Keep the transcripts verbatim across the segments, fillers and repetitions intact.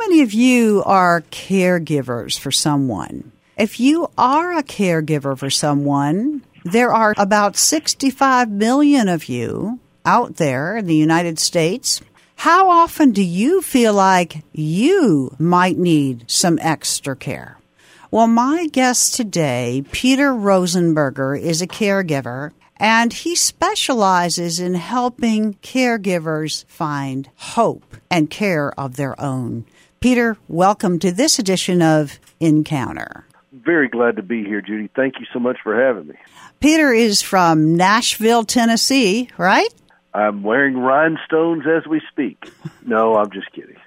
many of you are caregivers for someone? If you are a caregiver for someone, there are about sixty-five million of you out there in the United States. How often do you feel like you might need some extra care? Well, my guest today, Peter Rosenberger, is a caregiver, and he specializes in helping caregivers find hope and care of their own. Peter, welcome to this edition of Encounter. Very glad to be here, Judy. Thank you so much for having me. Peter is from Nashville, Tennessee, right? I'm wearing rhinestones as we speak. No, I'm just kidding.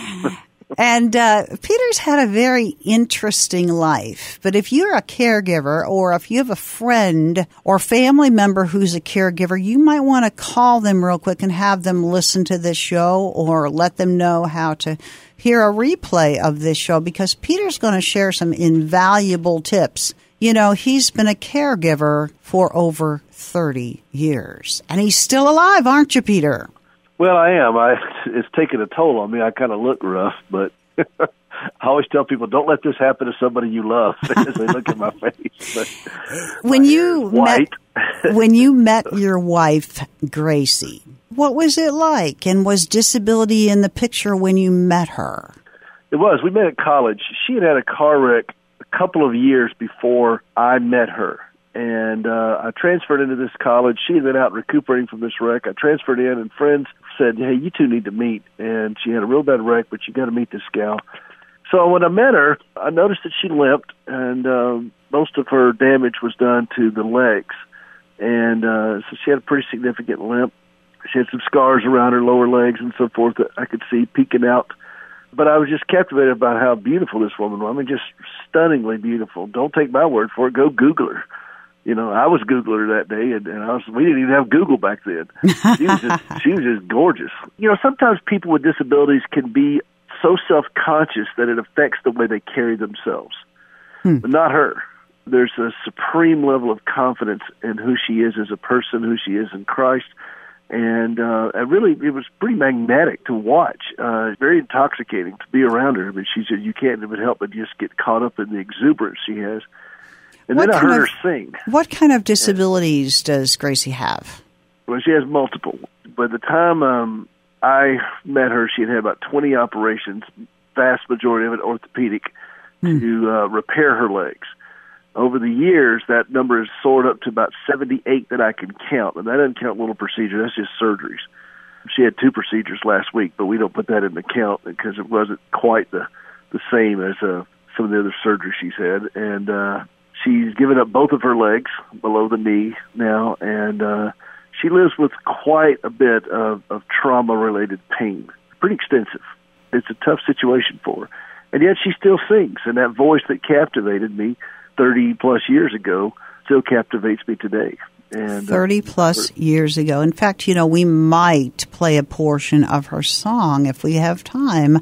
And uh, Peter's had a very interesting life. But if you're a caregiver or if you have a friend or family member who's a caregiver, you might want to call them real quick and have them listen to this show or let them know how to hear a replay of this show, because Peter's going to share some invaluable tips. You know, he's been a caregiver for over thirty years, and he's still alive, aren't you, Peter? Well, I am. I, it's taken a toll on me. I kind of look rough, but I always tell people, don't let this happen to somebody you love as they look at my face. But when you white. met, when you met your wife, Gracie, what was it like? And was disability in the picture when you met her? It was. We met at college. She had had a car wreck a couple of years before I met her. And uh, I transferred into this college. She had been out recuperating from this wreck. I transferred in, and friends said, hey, you two need to meet. And she had a real bad wreck, but you got to meet this gal. So when I met her, I noticed that she limped, and uh, most of her damage was done to the legs. And uh, so she had a pretty significant limp. She had some scars around her lower legs and so forth that I could see peeking out. But I was just captivated about how beautiful this woman was. I mean, just stunningly beautiful. Don't take my word for it. Go Google her. You know, I was Googling her that day, and, and I was, we didn't even have Google back then. She was just, she was just gorgeous. You know, sometimes people with disabilities can be so self-conscious that it affects the way they carry themselves. Hmm. But not her. There's a supreme level of confidence in who she is as a person, who she is in Christ. And uh, it really, it was pretty magnetic to watch. Uh, very intoxicating to be around her. I mean, she said you can't even help but just get caught up in the exuberance she has. And what then I heard of, her sing. What kind of disabilities does Gracie have? Well, she has multiple. By the time um, I met her, she had had about twenty operations, vast majority of it orthopedic, hmm. to uh, repair her legs. Over the years, that number has soared up to about seventy-eight that I can count. And that doesn't count little procedures. That's just surgeries. She had two procedures last week, but we don't put that in the count because it wasn't quite the, the same as uh, some of the other surgeries she's had. And uh, she's given up both of her legs below the knee now, and uh, she lives with quite a bit of, of trauma-related pain. Pretty extensive. It's a tough situation for her. And yet she still sings, and that voice that captivated me thirty-plus years ago still captivates me today. And thirty-plus uh, years ago. In fact, you know, we might play a portion of her song if we have time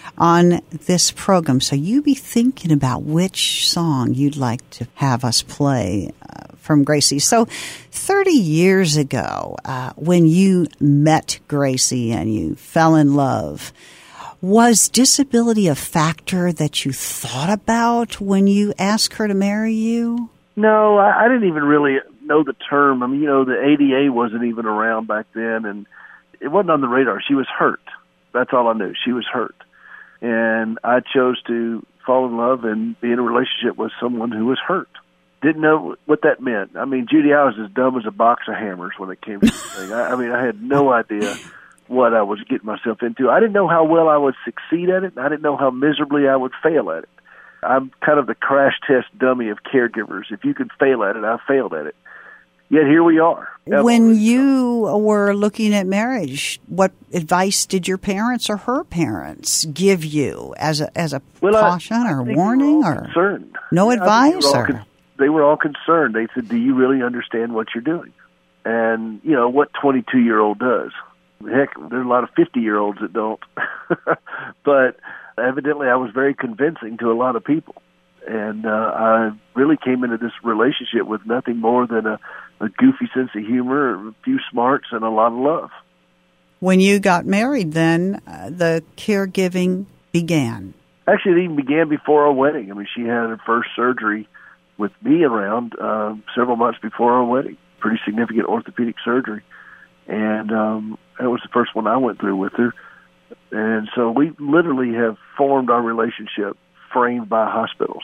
on this program. So you be thinking about which song you'd like to have us play uh, from Gracie. So thirty years ago, uh, when you met Gracie and you fell in love, was disability a factor that you thought about when you asked her to marry you? No, I, I didn't even really know the term. I mean, you know, the A D A wasn't even around back then, and it wasn't on the radar. She was hurt. That's all I knew. She was hurt. And I chose to fall in love and be in a relationship with someone who was hurt. Didn't know what that meant. I mean, Judy, I was as dumb as a box of hammers when it came to this thing. I, I mean, I had no idea what I was getting myself into. I didn't know how well I would succeed at it, and I didn't know how miserably I would fail at it. I'm kind of the crash test dummy of caregivers. If you can fail at it, I failed at it. Yet here we are. When you were looking at marriage, what advice did your parents or her parents give you as a as a well, caution I, I or warning or concerned? No yeah, advice? They were, or? con- they were all concerned. They said, "Do you really understand what you're doing?" And you know what twenty-two-year-old does. Heck, there's a lot of fifty-year-olds that don't. But evidently, I was very convincing to a lot of people. And uh, I really came into this relationship with nothing more than a, a goofy sense of humor, a few smarts, and a lot of love. When you got married then, uh, the caregiving began? Actually, it even began before our wedding. I mean, she had her first surgery with me around uh, several months before our wedding. Pretty significant orthopedic surgery. And um, that was the first one I went through with her. And so we literally have formed our relationship framed by hospitals.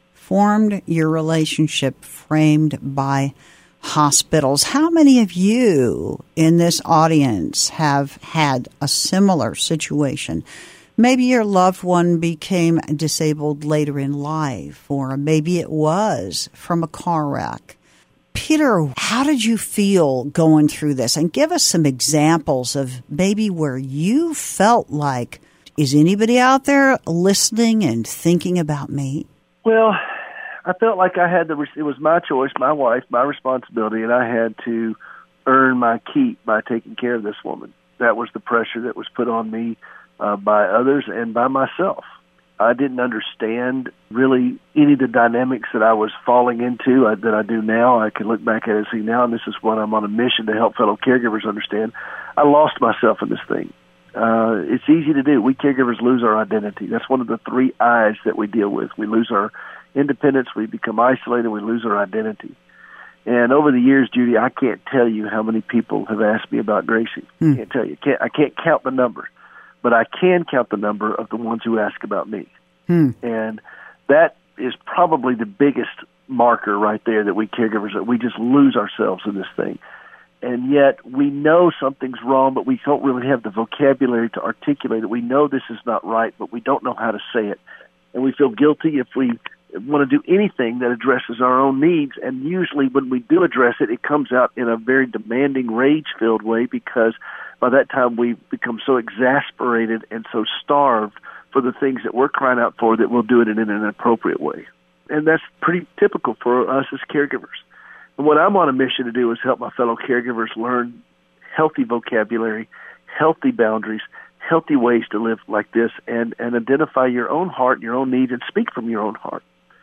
Formed your relationship framed by hospitals. How many of you in this audience have had a similar situation? Maybe your loved one became disabled later in life, or maybe it was from a car wreck. Peter, how did you feel going through this? And give us some examples of maybe where you felt like, is anybody out there listening and thinking about me? Well, I felt like I had the, it was my choice, my wife, my responsibility, and I had to earn my keep by taking care of this woman. That was the pressure that was put on me uh, by others and by myself. I didn't understand really any of the dynamics that I was falling into uh, that I do now. I can look back at it and see now, and this is what I'm on a mission to help fellow caregivers understand. I lost myself in this thing. Uh, it's easy to do. We caregivers lose our identity. That's one of the three I's that we deal with. We lose our independence, we become isolated, we lose our identity. And over the years, Judy, I can't tell you how many people have asked me about Gracie. Hmm. I can't tell you. Can't, I can't count the number. But I can count the number of the ones who ask about me. Hmm. And that is probably the biggest marker right there that we caregivers, that we just lose ourselves in this thing. And yet we know something's wrong, but we don't really have the vocabulary to articulate it. We know this is not right, but we don't know how to say it. And we feel guilty if we want to do anything that addresses our own needs. And usually when we do address it, it comes out in a very demanding, rage-filled way, because by that time we become so exasperated and so starved for the things that we're crying out for that we'll do it in an inappropriate way. And that's pretty typical for us as caregivers. And what I'm on a mission to do is help my fellow caregivers learn healthy vocabulary, healthy boundaries, healthy ways to live like this, and, and identify your own heart, your own needs, and speak from your own heart.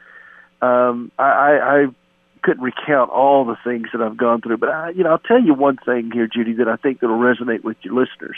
Um, I, I, I couldn't recount all the things that I've gone through, but I, you know, I'll tell you one thing here, Judy, that I think that will resonate with your listeners.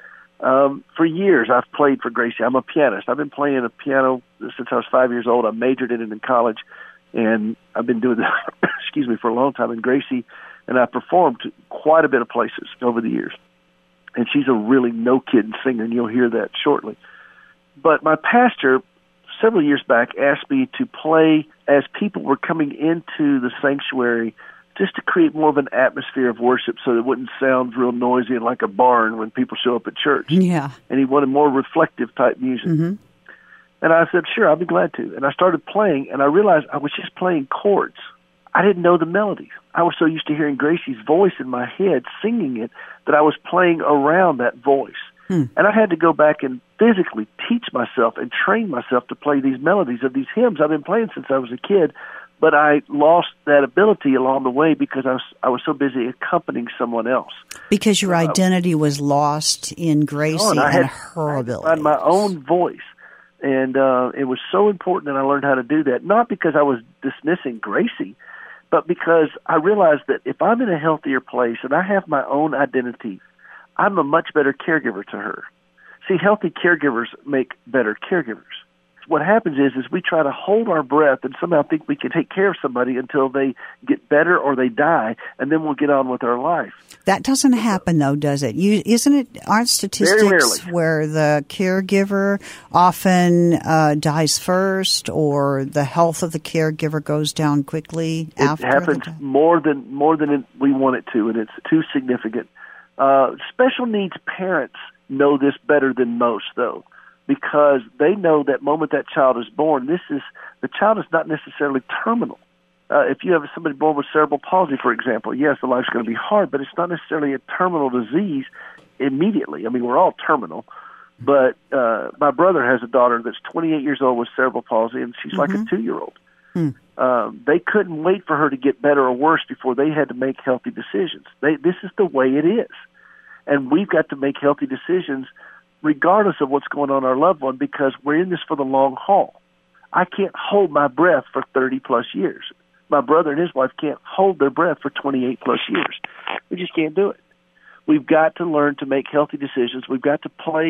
Um, for years, I've played for Gracie. I'm a pianist. I've been playing a piano since I was five years old. I majored in it in college, and I've been doing that, excuse me, for a long time. And Gracie and I performed to quite a bit of places over the years. And she's a really no-kidding singer, and you'll hear that shortly. But my pastor, several years back, asked me to play as people were coming into the sanctuary, just to create more of an atmosphere of worship so that it wouldn't sound real noisy and like a barn when people show up at church. Yeah. And he wanted more reflective type music. Mm-hmm. And I said, sure, I'll be glad to. And I started playing, and I realized I was just playing chords. I didn't know the melodies. I was so used to hearing Gracie's voice in my head, singing it, that I was playing around that voice. Hmm. And I had to go back and physically teach myself and train myself to play these melodies of these hymns I've been playing since I was a kid. But I lost that ability along the way because I was I was so busy accompanying someone else. Because your identity uh, was lost in Gracie oh, and, I had, and her ability. I had my own voice. And uh, it was so important that I learned how to do that, not because I was dismissing Gracie, but because I realized that if I'm in a healthier place and I have my own identity, I'm a much better caregiver to her. See, healthy caregivers make better caregivers. What happens is, is we try to hold our breath and somehow think we can take care of somebody until they get better or they die, and then we'll get on with our life. That doesn't happen, though, does it? You, isn't it? Aren't statistics where the caregiver often uh, dies first, or the health of the caregiver goes down quickly it after? It happens more than more than we want it to, and it's too significant. Uh, special needs parents know this better than most, though, because they know that moment that child is born, this is the child is not necessarily terminal. Uh, if you have somebody born with cerebral palsy, for example, yes, the life's going to be hard, but it's not necessarily a terminal disease immediately. I mean, we're all terminal. But uh, my brother has a daughter that's twenty-eight years old with cerebral palsy, and she's mm-hmm. like a two-year-old. Mm. Um, they couldn't wait for her to get better or worse before they had to make healthy decisions. They, this is the way it is. And we've got to make healthy decisions regardless of what's going on in our loved one, because we're in this for the long haul. I can't hold my breath for thirty-plus years. My brother and his wife can't hold their breath for twenty-eight-plus years. We just can't do it. We've got to learn to make healthy decisions. We've got to play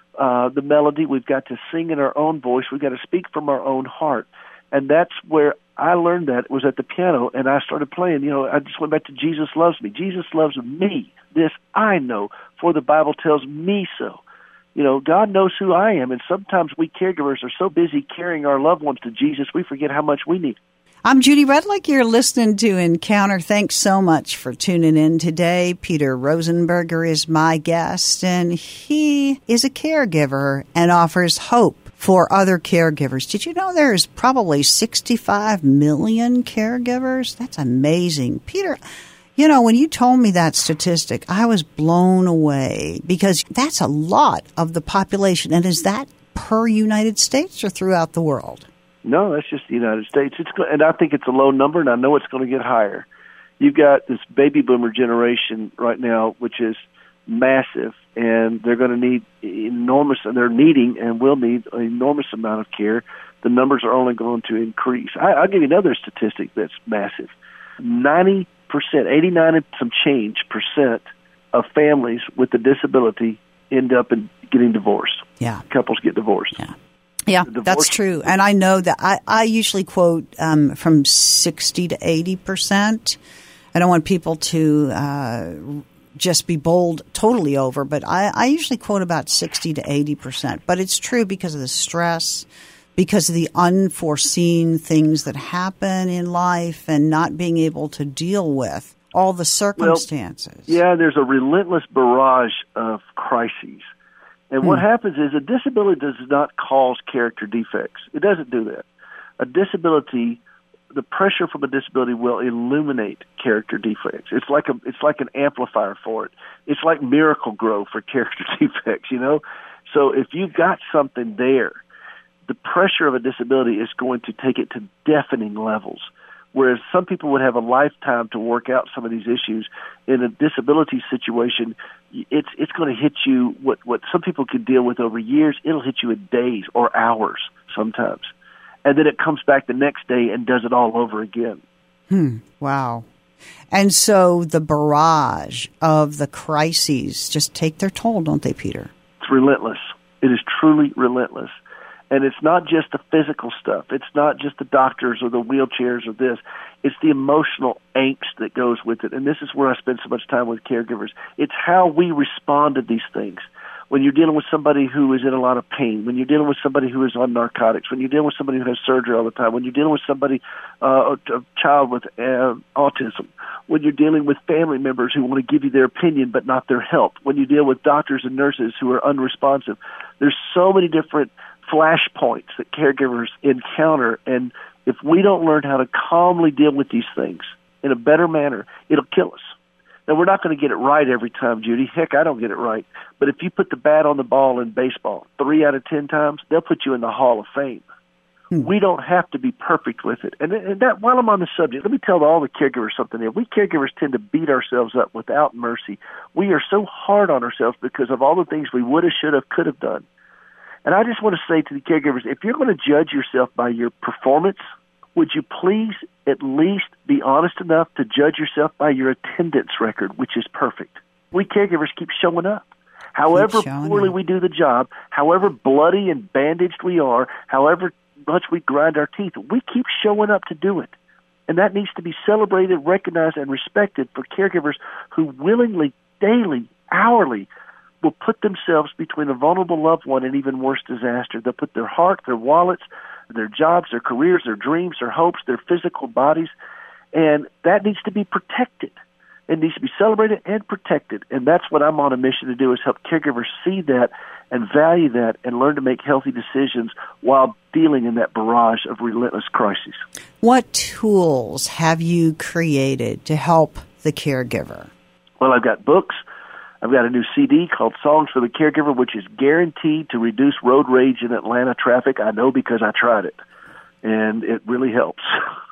uh, the melody. We've got to sing in our own voice. We've got to speak from our own heart. And that's where I learned that, was at the piano, and I started playing. You know, I just went back to Jesus loves me. Jesus loves me. This I know, for the Bible tells me so. You know, God knows who I am, and sometimes we caregivers are so busy carrying our loved ones to Jesus, we forget how much we need. I'm Judy Redlick. You're listening to Encounter. Thanks so much for tuning in today. Peter Rosenberger is my guest, and he is a caregiver and offers hope for other caregivers. Did you know there's probably sixty-five million caregivers? That's amazing. Peter, you know, when you told me that statistic, I was blown away, because that's a lot of the population. And is that per United States or throughout the world? No, that's just the United States. It's go- and I think it's a low number, and I know it's going to get higher. You've got this baby boomer generation right now, which is massive, and they're going to need enormous, and they're needing and will need an enormous amount of care. The numbers are only going to increase. I, I'll give you another statistic that's massive. ninety percent, eighty-nine and some change percent of families with a disability end up in getting divorced. Yeah. Couples get divorced. Yeah. Yeah, that's true. And I know that I, I usually quote um, from sixty to eighty percent. I don't want people to uh, just be bowled totally over, but I, I usually quote about sixty to eighty percent. But it's true because of the stress, because of the unforeseen things that happen in life and not being able to deal with all the circumstances. Well, yeah, there's a relentless barrage of crises. And what hmm. happens is a disability does not cause character defects. It doesn't do that. A disability, the pressure from a disability will illuminate character defects. It's like a, it's like an amplifier for it. It's like miracle grow for character defects, you know? So if you've got something there, the pressure of a disability is going to take it to deafening levels. Whereas some people would have a lifetime to work out some of these issues. In a disability situation, it's it's going to hit you, what, what some people can deal with over years, it'll hit you in days or hours sometimes. And then it comes back the next day and does it all over again. Hmm. Wow. And so the barrage of the crises just take their toll, don't they, Peter? It's relentless. It is truly relentless. And it's not just the physical stuff. It's not just the doctors or the wheelchairs or this. It's the emotional angst that goes with it. And this is where I spend so much time with caregivers. It's how we respond to these things. When you're dealing with somebody who is in a lot of pain, when you're dealing with somebody who is on narcotics, when you're dealing with somebody who has surgery all the time, when you're dealing with somebody, uh, a child with uh, autism, when you're dealing with family members who want to give you their opinion but not their help, when you deal with doctors and nurses who are unresponsive, there's so many different flashpoints that caregivers encounter, and if we don't learn how to calmly deal with these things in a better manner, it'll kill us. Now, we're not going to get it right every time, Judy. Heck, I don't get it right. But if you put the bat on the ball in baseball three out of ten times, they'll put you in the Hall of Fame. Hmm. We don't have to be perfect with it. And, and that, while I'm on the subject, let me tell all the caregivers something here. We caregivers tend to beat ourselves up without mercy. We are so hard on ourselves because of all the things we would have, should have, could have done. And I just want to say to the caregivers, if you're going to judge yourself by your performance, would you please at least be honest enough to judge yourself by your attendance record, which is perfect? We caregivers keep showing up. However poorly up. we do the job, however bloody and bandaged we are, however much we grind our teeth, we keep showing up to do it. And that needs to be celebrated, recognized, and respected for caregivers who willingly, daily, hourly, will put themselves between a vulnerable loved one and even worse disaster. They'll put their heart, their wallets, their jobs, their careers, their dreams, their hopes, their physical bodies, and that needs to be protected. It needs to be celebrated and protected, and that's what I'm on a mission to do, is help caregivers see that and value that and learn to make healthy decisions while dealing in that barrage of relentless crises. What tools have you created to help the caregiver? Well, I've got books. I've got a new C D called Songs for the Caregiver, which is guaranteed to reduce road rage in Atlanta traffic. I know because I tried it, and it really helps.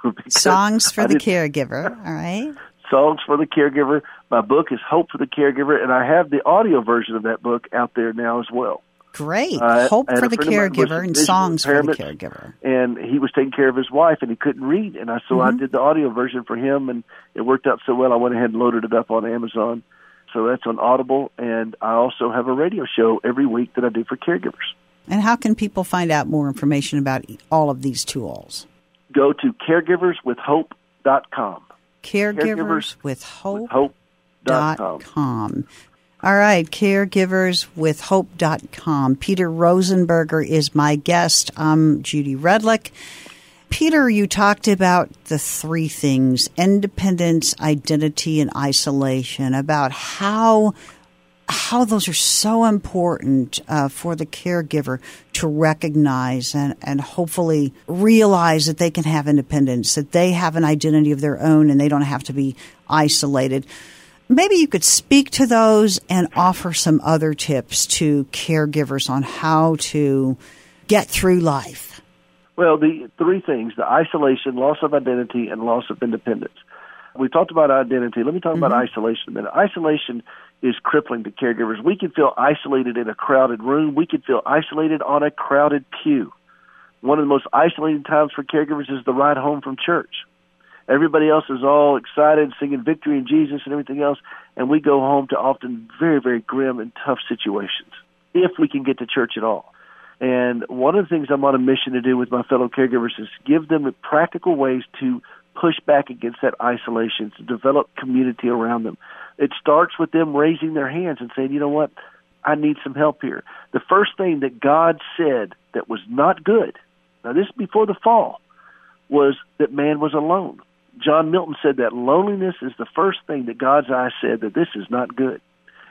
Songs for the Caregiver, all right. Songs for the Caregiver. My book is Hope for the Caregiver, and I have the audio version of that book out there now as well. Great. Uh, Hope for the Caregiver and Songs for the Caregiver. And he was taking care of his wife, and he couldn't read, and I so mm-hmm. I did the audio version for him, and it worked out so well I went ahead and loaded it up on Amazon. So that's on Audible, and I also have a radio show every week that I do for caregivers. And how can people find out more information about all of these tools? Go to caregivers with hope dot com. caregivers with hope dot com. All right, caregivers with hope dot com. Peter Rosenberger is my guest. I'm Judy Redlick. Peter, you talked about the three things, independence, identity, and isolation, about how how those are so important uh, for the caregiver to recognize and, and hopefully realize that they can have independence, that they have an identity of their own and they don't have to be isolated. Maybe you could speak to those and offer some other tips to caregivers on how to get through life. Well, the three things, the isolation, loss of identity, and loss of independence. We talked about identity. Let me talk mm-hmm. about isolation a minute. Isolation is crippling to caregivers. We can feel isolated in a crowded room. We can feel isolated on a crowded pew. One of the most isolating times for caregivers is the ride home from church. Everybody else is all excited, singing victory in Jesus and everything else, and we go home to often very, very grim and tough situations, if we can get to church at all. And one of the things I'm on a mission to do with my fellow caregivers is give them practical ways to push back against that isolation, to develop community around them. It starts with them raising their hands and saying, you know what, I need some help here. The first thing that God said that was not good, now this is before the fall, was that man was alone. John Milton said that loneliness is the first thing that God's eye said that this is not good.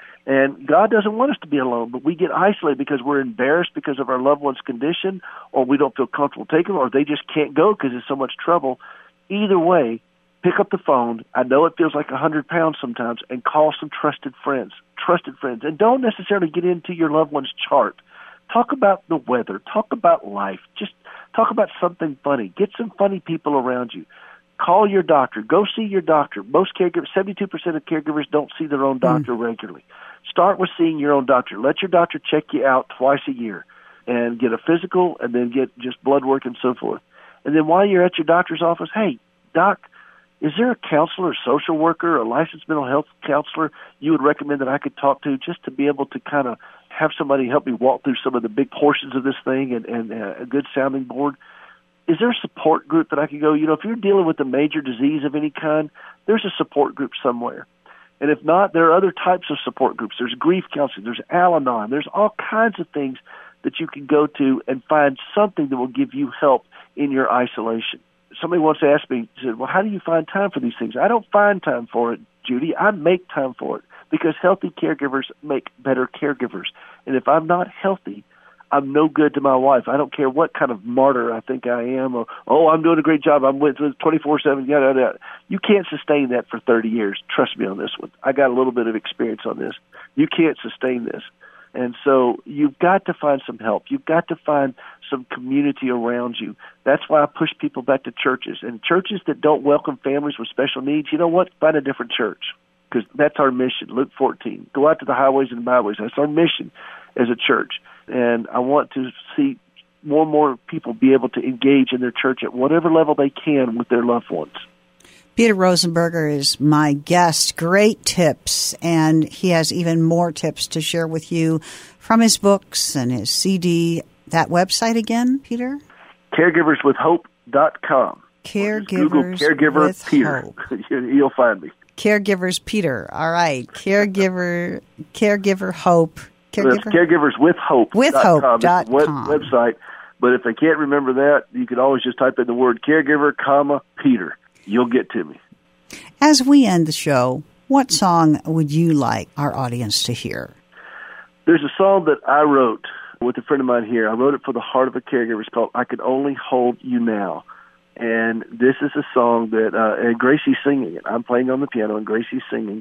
And God doesn't want us to be alone, but we get isolated because we're embarrassed because of our loved one's condition, or we don't feel comfortable taking them, or they just can't go because there's so much trouble. Either way, pick up the phone. I know it feels like a hundred pounds sometimes, and call some trusted friends, trusted friends. And don't necessarily get into your loved one's chart. Talk about the weather. Talk about life. Just talk about something funny. Get some funny people around you. Call your doctor. Go see your doctor. Most caregivers, seventy-two percent of caregivers don't see their own doctor mm. regularly. Start with seeing your own doctor. Let your doctor check you out twice a year and get a physical and then get just blood work and so forth. And then while you're at your doctor's office, hey, doc, is there a counselor, a social worker, a licensed mental health counselor you would recommend that I could talk to just to be able to kind of have somebody help me walk through some of the big portions of this thing and, and uh, a good sounding board? Is there a support group that I could go? You know, if you're dealing with a major disease of any kind, there's a support group somewhere. And if not, there are other types of support groups. There's grief counseling. There's Al-Anon. There's all kinds of things that you can go to and find something that will give you help in your isolation. Somebody once asked me, said, well, how do you find time for these things? I don't find time for it, Judy. I make time for it because healthy caregivers make better caregivers. And if I'm not healthy, I'm no good to my wife. I don't care what kind of martyr I think I am, or, oh, I'm doing a great job, I'm with twenty-four seven, yada, yada. You can't sustain that for thirty years. Trust me on this one. I got a little bit of experience on this. You can't sustain this. And so you've got to find some help. You've got to find some community around you. That's why I push people back to churches. And churches that don't welcome families with special needs, you know what? Find a different church, because that's our mission. Luke fourteen, go out to the highways and byways. That's our mission as a church. And I want to see more and more people be able to engage in their church at whatever level they can with their loved ones. Peter Rosenberger is my guest. Great tips, and he has even more tips to share with you from his books and his C D. That website again, Peter? caregivers with hope dot com. Caregivers Google Caregiver with Peter. Hope. You'll find me. Caregivers Peter. All right. Caregiver, Caregiver Hope. Caregiver? Caregivers with Hope. With Hope. Dot web, com. Website. But if they can't remember that, you can always just type in the word caregiver, comma, Peter. You'll get to me. As we end the show, what song would you like our audience to hear? There's a song that I wrote with a friend of mine here. I wrote it for the heart of a caregiver. It's called I Can Only Hold You Now. And this is a song that, uh, and Gracie's singing it. I'm playing on the piano and Gracie's singing.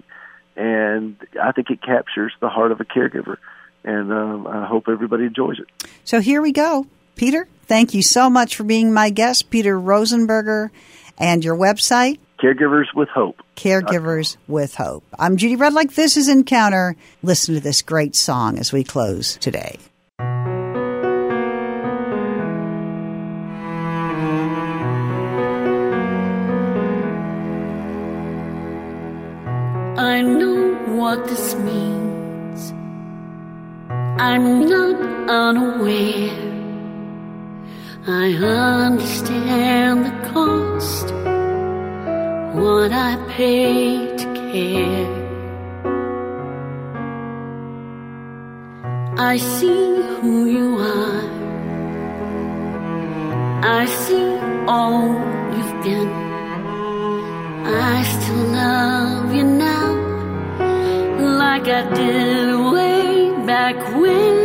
And I think it captures the heart of a caregiver. And um, I hope everybody enjoys it. So here we go. Peter, thank you so much for being my guest, Peter Rosenberger, and your website? Caregivers with Hope. Caregivers with Hope. I'm Judy Redlick. This is Encounter. Listen to this great song as we close today. I know what this I understand the cost, what I pay to care. I see who you are, I see all you've been. I still love you now, like I did way back when.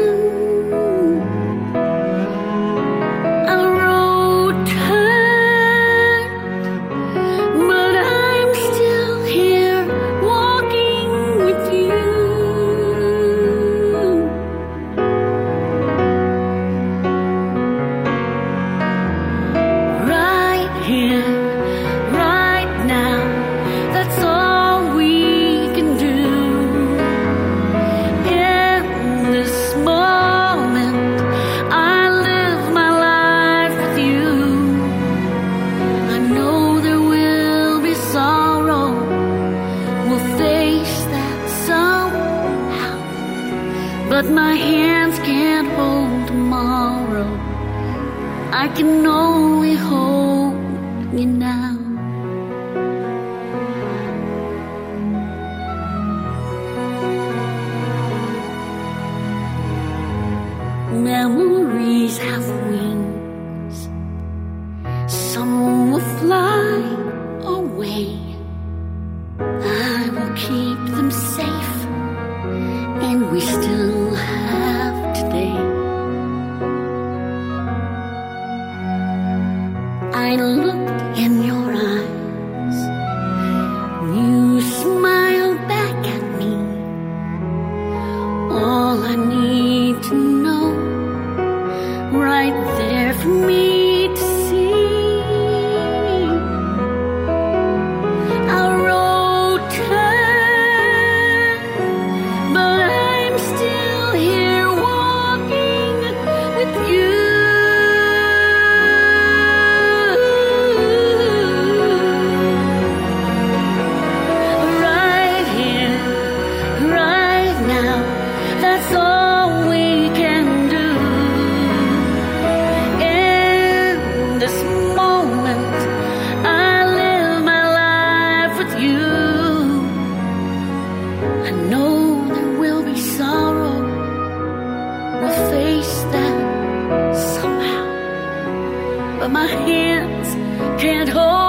But my hands can't hold tomorrow, I can only hold you now. Memories have wings, some will fly away. I will keep them safe, and we still have today. I looked in your eyes, you smiled back at me. All I need to know, right there for me to see. Our road turned, but I'm still here walking with you. Right here, right now, that's all we can do. In this moment, I live my life with you. I know there will be sorrow, we'll face that somehow, but my hands can't hold